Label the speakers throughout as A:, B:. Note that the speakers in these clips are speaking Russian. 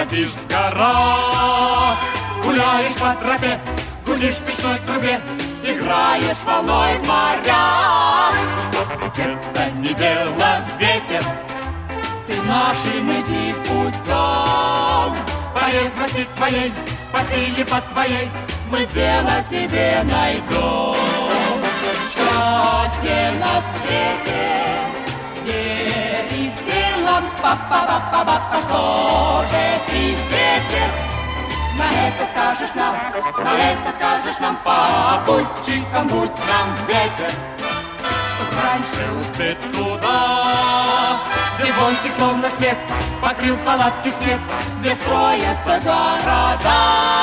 A: сквозишь в горах, гуляешь по тропе, гудишь в печной трубе, играешь волной в морях. Ведь это не дело, ветер, ты нашим иди путем. По резвости твоей, по силе по твоей, мы дело тебе найдем. Счастье на свете, верить делом, па-па-па-па-па. Что же ты, ветер, на это скажешь нам, на это скажешь нам, попутчиком будь нам, ветер, чтоб раньше успеть туда, где звонкий словно смех покрыл палатки снег, где строятся города.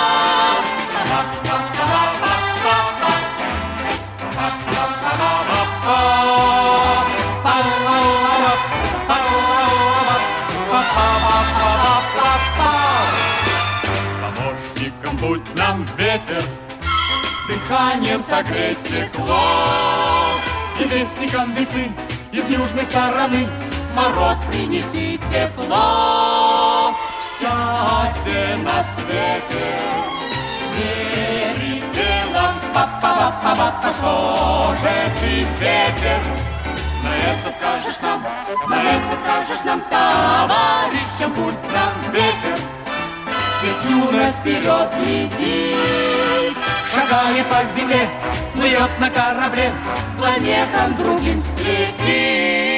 A: Помощником будь нам, ветер, дыханием согрей стекло, и вестником весны из южной стороны мороз принеси тепло. Счастье на свете, верить делом, па-па-па-па-па. Что же ты, ветер, на это скажешь нам, на это скажешь нам, товарищам будь нам, ветер, ведь юность вперед глядит, шагая по земле, плывет на корабле, планетам другим летит.